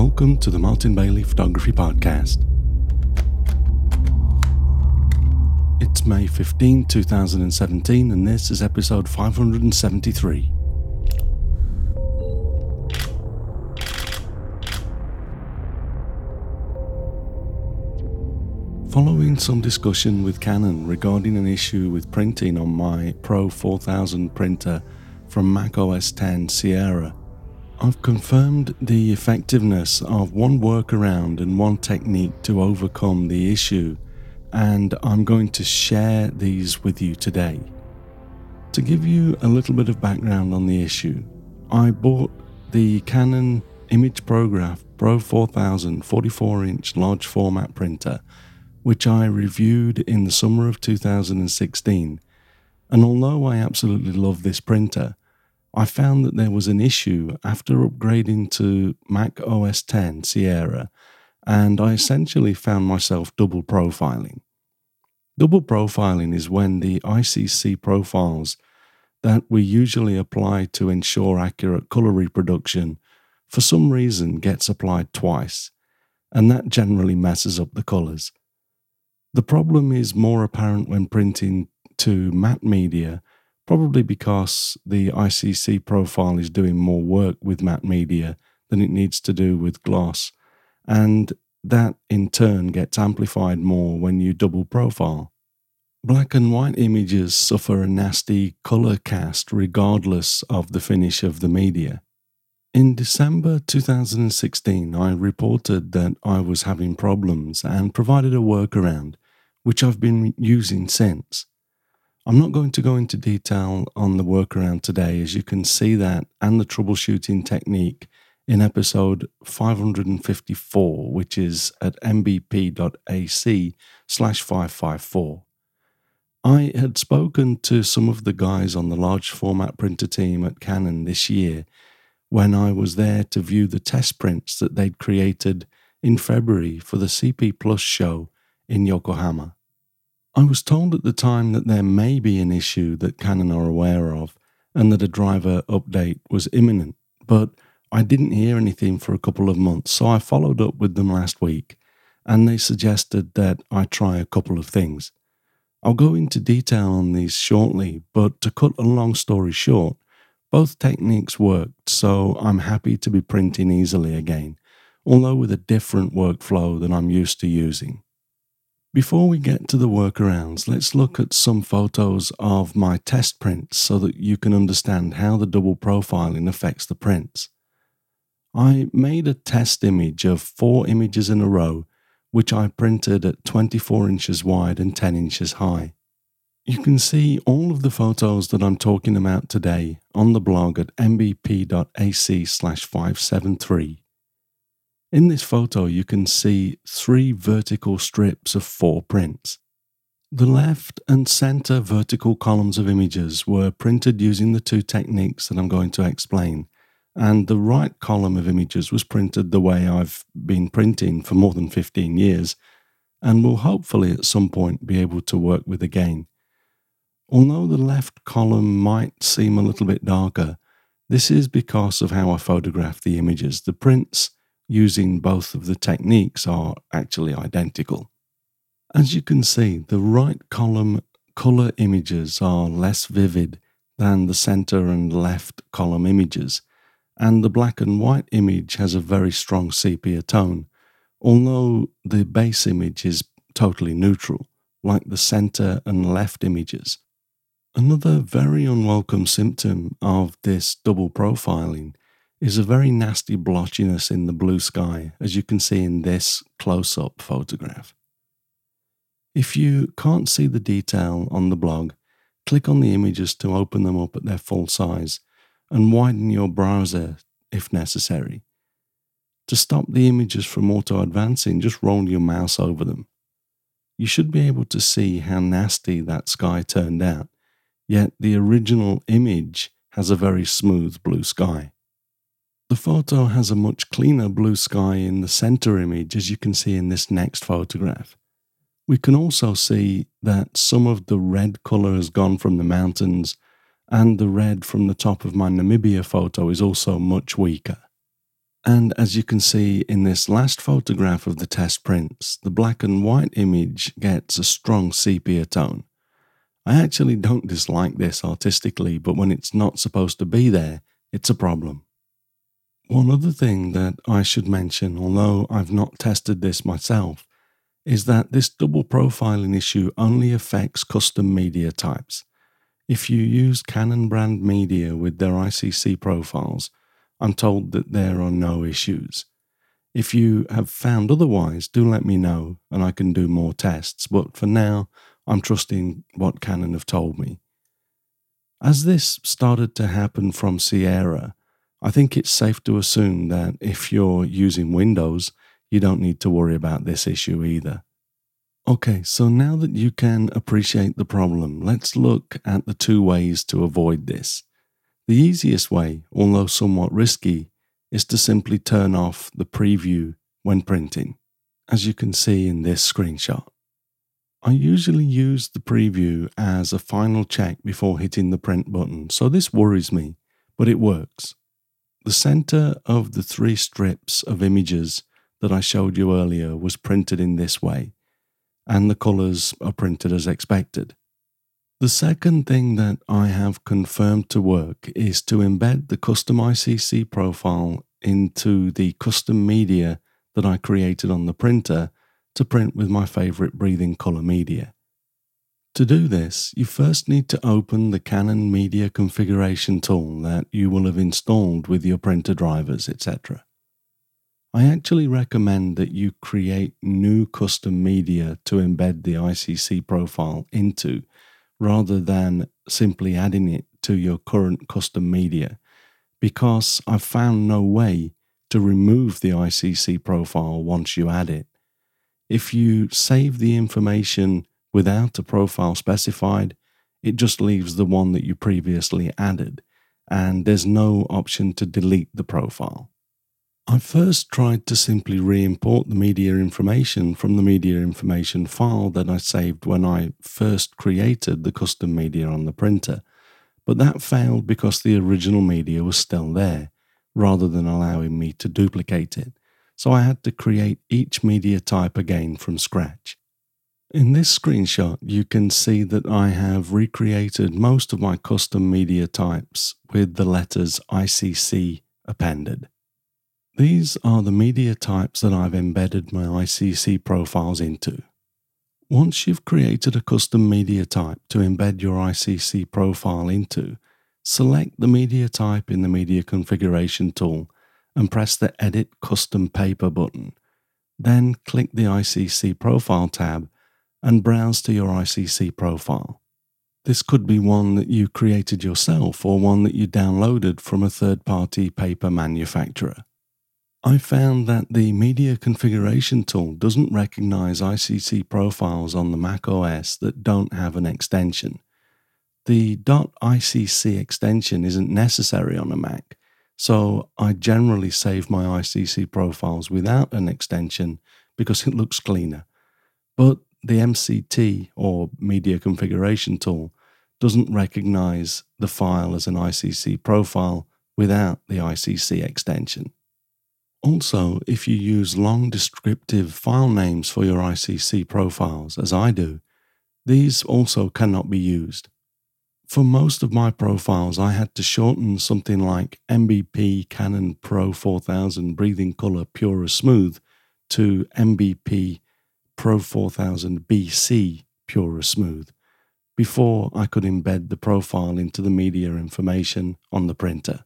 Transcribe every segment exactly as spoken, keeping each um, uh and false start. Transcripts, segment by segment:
Welcome to the Martin Bailey Photography Podcast. It's May fifteenth, twenty seventeen, and this is episode five hundred seventy-three. Following some discussion with Canon regarding an issue with printing on my Pro four thousand printer from Mac O S X Sierra, I've confirmed the effectiveness of one workaround and one technique to overcome the issue, and I'm going to share these with you today. To give you a little bit of background on the issue, I bought the Canon ImagePrograph Pro four thousand forty-four inch large format printer, which I reviewed in the summer of two thousand sixteen, and although I absolutely love this printer, I found that there was an issue after upgrading to Mac O S X Sierra, and I essentially found myself double profiling. Double profiling is when the I C C profiles that we usually apply to ensure accurate color reproduction for some reason gets applied twice, and that generally messes up the colors. The problem is more apparent when printing to matte media, probably because the I C C profile is doing more work with matte media than it needs to do with gloss, and that in turn gets amplified more when you double profile. Black and white images suffer a nasty color cast regardless of the finish of the media. In December two thousand sixteen, I reported that I was having problems and provided a workaround, which I've been using since. I'm not going to go into detail on the workaround today, as you can see that and the troubleshooting technique in episode five hundred fifty-four, which is at mbp.ac slash 554. I had spoken to some of the guys on the large format printer team at Canon this year when I was there to view the test prints that they'd created in February for the C P Plus show in Yokohama. I was told at the time that there may be an issue that Canon are aware of and that a driver update was imminent, but I didn't hear anything for a couple of months, so I followed up with them last week, and they suggested that I try a couple of things. I'll go into detail on these shortly, but to cut a long story short, both techniques worked, so I'm happy to be printing easily again, although with a different workflow than I'm used to using. Before we get to the workarounds, let's look at some photos of my test prints so that you can understand how the double profiling affects the prints. I made a test image of four images in a row, which I printed at twenty-four inches wide and ten inches high. You can see all of the photos that I'm talking about today on the blog at mbp.ac slash 573. In this photo, you can see three vertical strips of four prints. The left and center vertical columns of images were printed using the two techniques that I'm going to explain, and the right column of images was printed the way I've been printing for more than fifteen years, and will hopefully at some point be able to work with again. Although the left column might seem a little bit darker, this is because of how I photographed the images. The prints using both of the techniques are actually identical. As you can see, the right column color images are less vivid than the center and left column images, and the black and white image has a very strong sepia tone, although the base image is totally neutral, like the center and left images. Another very unwelcome symptom of this double profiling is a very nasty blotchiness in the blue sky, as you can see in this close-up photograph. If you can't see the detail on the blog, click on the images to open them up at their full size and widen your browser if necessary. To stop the images from auto-advancing, just roll your mouse over them. You should be able to see how nasty that sky turned out, yet the original image has a very smooth blue sky. The photo has a much cleaner blue sky in the center image, as you can see in this next photograph. We can also see that some of the red color has gone from the mountains, and the red from the top of my Namibia photo is also much weaker. And as you can see in this last photograph of the test prints, the black and white image gets a strong sepia tone. I actually don't dislike this artistically, but when it's not supposed to be there, it's a problem. One other thing that I should mention, although I've not tested this myself, is that this double profiling issue only affects custom media types. If you use Canon brand media with their I C C profiles, I'm told that there are no issues. If you have found otherwise, do let me know and I can do more tests, but for now, I'm trusting what Canon have told me. As this started to happen from Sierra, I think it's safe to assume that if you're using Windows, you don't need to worry about this issue either. Okay, so now that you can appreciate the problem, let's look at the two ways to avoid this. The easiest way, although somewhat risky, is to simply turn off the preview when printing, as you can see in this screenshot. I usually use the preview as a final check before hitting the print button, so this worries me, but it works. The center of the three strips of images that I showed you earlier was printed in this way, and the colors are printed as expected. The second thing that I have confirmed to work is to embed the custom I C C profile into the custom media that I created on the printer to print with my favorite breathing color media. To do this, you first need to open the Canon Media Configuration tool that you will have installed with your printer drivers, et cetera. I actually recommend that you create new custom media to embed the I C C profile into, rather than simply adding it to your current custom media, because I've found no way to remove the I C C profile once you add it. If you save the information without a profile specified, it just leaves the one that you previously added, and there's no option to delete the profile. I first tried to simply re-import the media information from the media information file that I saved when I first created the custom media on the printer, but that failed because the original media was still there, rather than allowing me to duplicate it, so I had to create each media type again from scratch. In this screenshot, you can see that I have recreated most of my custom media types with the letters I C C appended. These are the media types that I've embedded my I C C profiles into. Once you've created a custom media type to embed your I C C profile into, select the media type in the Media Configuration tool and press the Edit Custom Paper button. Then click the I C C Profile tab and browse to your I C C profile. This could be one that you created yourself or one that you downloaded from a third-party paper manufacturer. I found that the Media Configuration tool doesn't recognize I C C profiles on the macOS that don't have an extension. The .icc extension isn't necessary on a Mac, so I generally save my I C C profiles without an extension because it looks cleaner. But the M C T, or Media Configuration tool, doesn't recognize the file as an I C C profile without the I C C extension. Also, if you use long descriptive file names for your I C C profiles, as I do, these also cannot be used. For most of my profiles, I had to shorten something like M B P Canon Pro four thousand Breathing Color Pure as Smooth to M B P Pro four thousand B C Pure as Smooth before I could embed the profile into the media information on the printer.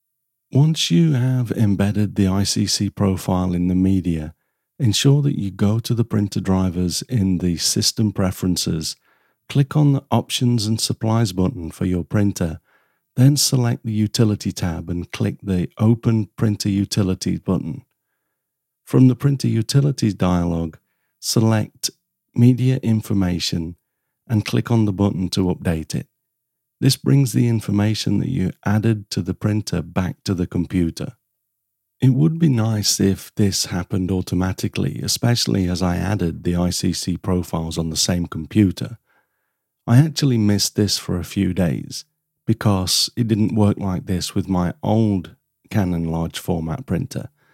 Once you have embedded the I C C profile in the media, ensure that you go to the printer drivers in the System Preferences, click on the Options and Supplies button for your printer, then select the Utility tab and click the Open Printer Utilities button. From the Printer Utilities dialog, select Media Information and click on the button to update it. This brings the information that you added to the printer back to the computer. It would be nice if this happened automatically, especially as I added the I C C profiles on the same computer. I actually missed this for a few days because it didn't work like this with my old Canon large format printer,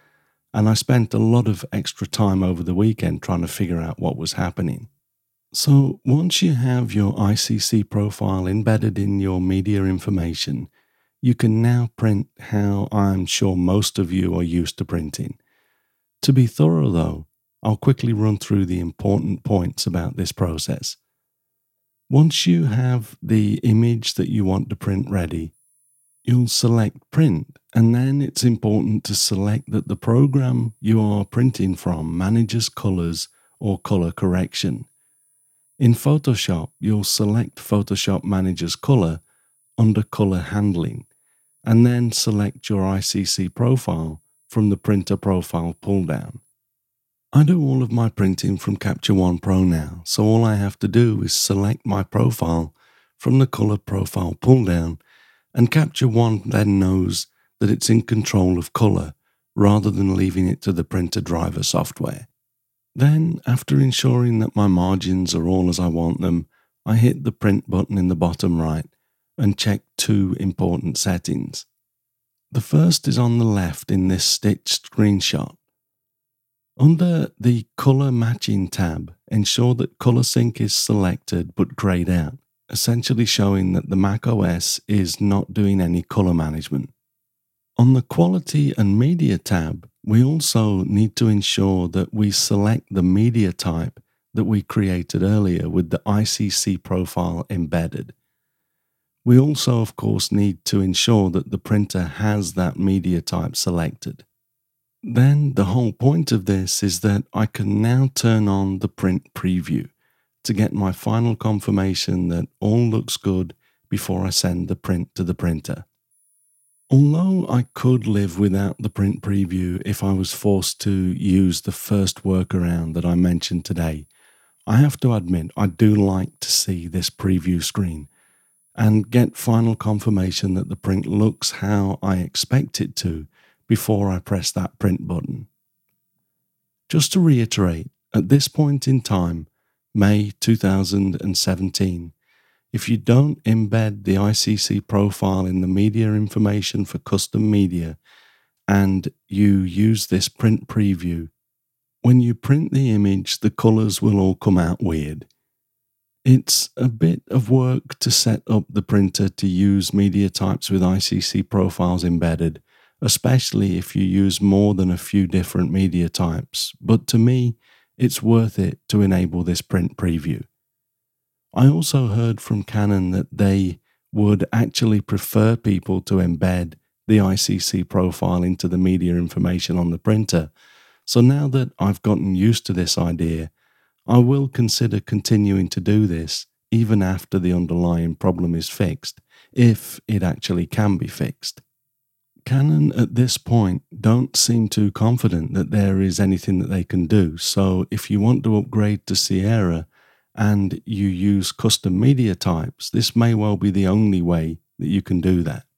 and I spent a lot of extra time over the weekend trying to figure out what was happening. So once you have your I C C profile embedded in your media information, you can now print how I'm sure most of you are used to printing. To be thorough though, I'll quickly run through the important points about this process. Once you have the image that you want to print ready, you'll select print, and then it's important to select that the program you are printing from manages colors or color correction. In Photoshop, you'll select Photoshop Manager's color under color handling, and then select your I C C profile from the printer profile pull-down. I do all of my printing from Capture One Pro now, so all I have to do is select my profile from the color profile pull-down, and Capture One then knows that it's in control of color rather than leaving it to the printer driver software. Then, after ensuring that my margins are all as I want them, I hit the print button in the bottom right and check two important settings. The first is on the left in this stitched screenshot. Under the Color Matching tab, ensure that Color Sync is selected but grayed out, essentially showing that the macOS is not doing any color management. On the Quality and Media tab, we also need to ensure that we select the media type that we created earlier with the I C C profile embedded. We also, of course, need to ensure that the printer has that media type selected. Then the whole point of this is that I can now turn on the print preview to get my final confirmation that all looks good before I send the print to the printer. Although I could live without the print preview if I was forced to use the first workaround that I mentioned today, I have to admit I do like to see this preview screen and get final confirmation that the print looks how I expect it to before I press that print button. Just to reiterate, at this point in time, May two thousand seventeen, if you don't embed the I C C profile in the media information for custom media and you use this print preview, when you print the image, the colors will all come out weird. It's a bit of work to set up the printer to use media types with I C C profiles embedded, especially if you use more than a few different media types, but to me, it's worth it to enable this print preview. I also heard from Canon that they would actually prefer people to embed the I C C profile into the media information on the printer, so now that I've gotten used to this idea, I will consider continuing to do this even after the underlying problem is fixed, if it actually can be fixed. Canon at this point don't seem too confident that there is anything that they can do, so if you want to upgrade to Sierra and you use custom media types, this may well be the only way that you can do that.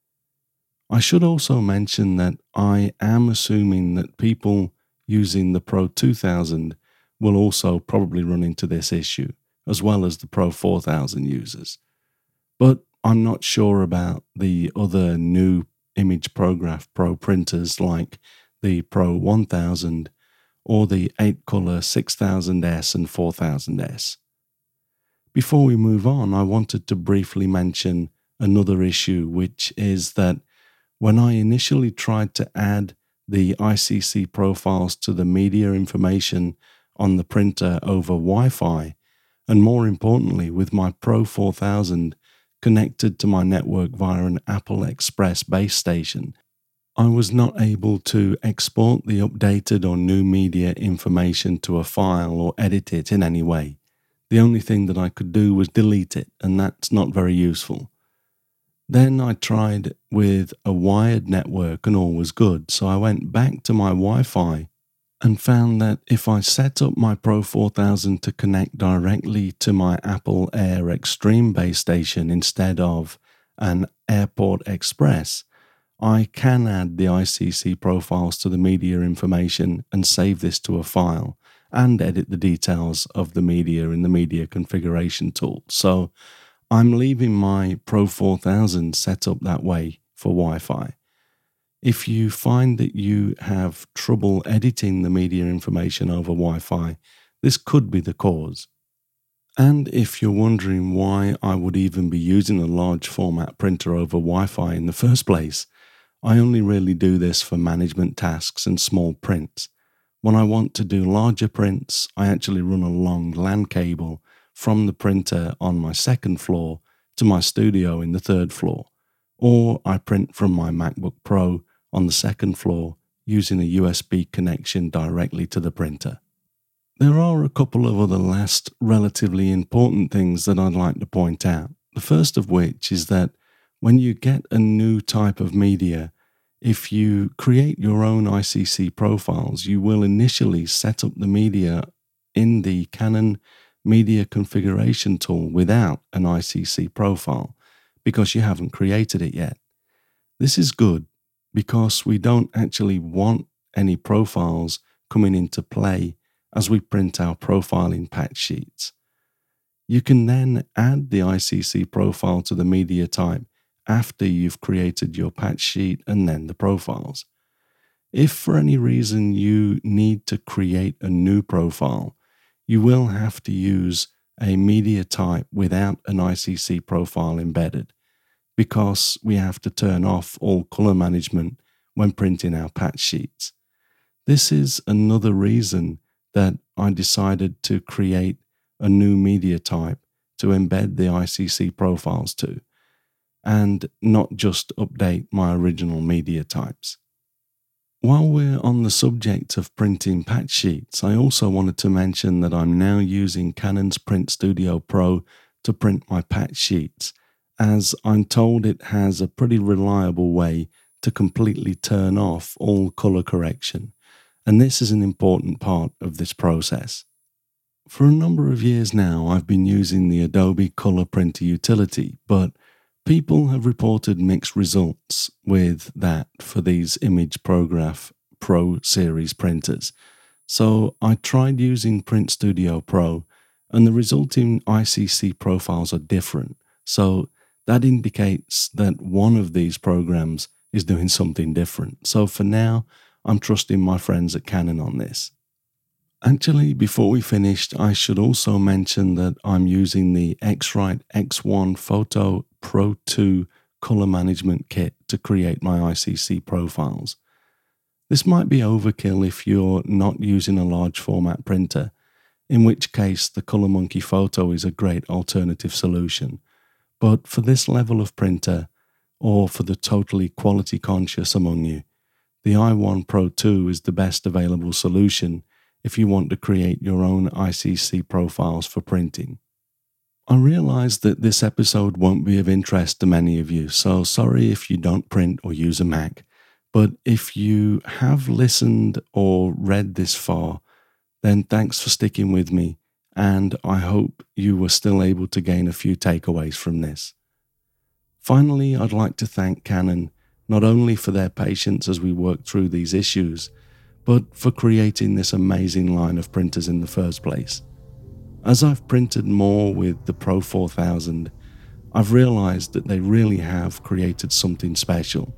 I should also mention that I am assuming that people using the Pro two thousand will also probably run into this issue, as well as the Pro four thousand users. But I'm not sure about the other new ImagePrograph Pro printers like the Pro one thousand or the eight color six thousand S and four thousand S. Before we move on, I wanted to briefly mention another issue, which is that when I initially tried to add the I C C profiles to the media information on the printer over Wi-Fi, and more importantly with my Pro four thousand connected to my network via an Apple Express base station, I was not able to export the updated or new media information to a file or edit it in any way. The only thing that I could do was delete it, and that's not very useful. Then I tried with a wired network and all was good, so I went back to my Wi-Fi and found that if I set up my Pro four thousand to connect directly to my Apple Air Extreme base station instead of an Airport Express, I can add the I C C profiles to the media information and save this to a file and edit the details of the media in the media configuration tool. So I'm leaving my Pro four thousand set up that way for Wi-Fi. If you find that you have trouble editing the media information over Wi-Fi, this could be the cause. And if you're wondering why I would even be using a large format printer over Wi-Fi in the first place, I only really do this for management tasks and small prints. When I want to do larger prints, I actually run a long LAN cable from the printer on my second floor to my studio in the third floor, or I print from my MacBook Pro on the second floor using a U S B connection directly to the printer. There are a couple of other last relatively important things that I'd like to point out. The first of which is that when you get a new type of media, if you create your own I C C profiles, you will initially set up the media in the Canon Media Configuration tool without an I C C profile because you haven't created it yet. This is good because we don't actually want any profiles coming into play as we print our profiling patch sheets. You can then add the I C C profile to the media type after you've created your patch sheet and then the profiles. If for any reason you need to create a new profile, you will have to use a media type without an I C C profile embedded, because we have to turn off all color management when printing our patch sheets. This is another reason that I decided to create a new media type to embed the I C C profiles to, and not just update my original media types. While we're on the subject of printing patch sheets, I also wanted to mention that I'm now using Canon's Print Studio Pro to print my patch sheets, as I'm told it has a pretty reliable way to completely turn off all color correction, and this is an important part of this process. For a number of years now, I've been using the Adobe Color Printer utility, but people have reported mixed results with that for these ImagePrograph Pro series printers. So I tried using Print Studio Pro, and the resulting I C C profiles are different. So that indicates that one of these programs is doing something different. So for now, I'm trusting my friends at Canon on this. Actually, before we finished, I should also mention that I'm using the X-Rite X one Photo Pro two color management kit to create my I C C profiles. This might be overkill if you're not using a large format printer, in which case the ColorMonkey Photo is a great alternative solution. But for this level of printer, or for the totally quality conscious among you, the i one Pro two is the best available solution if you want to create your own I C C profiles for printing. I realize that this episode won't be of interest to many of you, so sorry if you don't print or use a Mac, but if you have listened or read this far, then thanks for sticking with me, and I hope you were still able to gain a few takeaways from this. Finally, I'd like to thank Canon not only for their patience as we work through these issues, but for creating this amazing line of printers in the first place. As I've printed more with the Pro four thousand, I've realized that they really have created something special.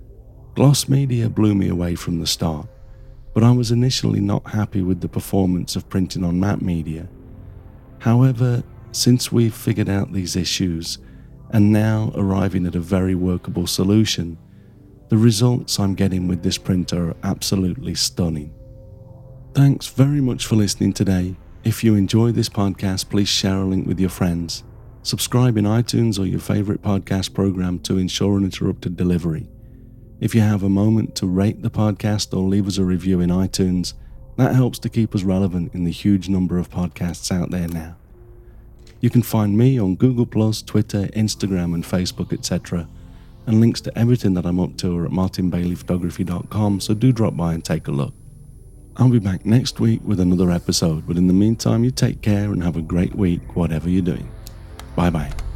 Gloss media blew me away from the start, but I was initially not happy with the performance of printing on matte media. However, since we've figured out these issues, and now arriving at a very workable solution, the results I'm getting with this printer are absolutely stunning. Thanks very much for listening today. If you enjoy this podcast, please share a link with your friends. Subscribe in iTunes or your favorite podcast program to ensure uninterrupted delivery. If you have a moment to rate the podcast or leave us a review in iTunes, that helps to keep us relevant in the huge number of podcasts out there now. You can find me on Google plus, Twitter, Instagram and Facebook, et cetera, and links to everything that I'm up to are at martin bailey photography dot com, so do drop by and take a look. I'll be back next week with another episode, but in the meantime, you take care and have a great week, whatever you're doing. Bye bye.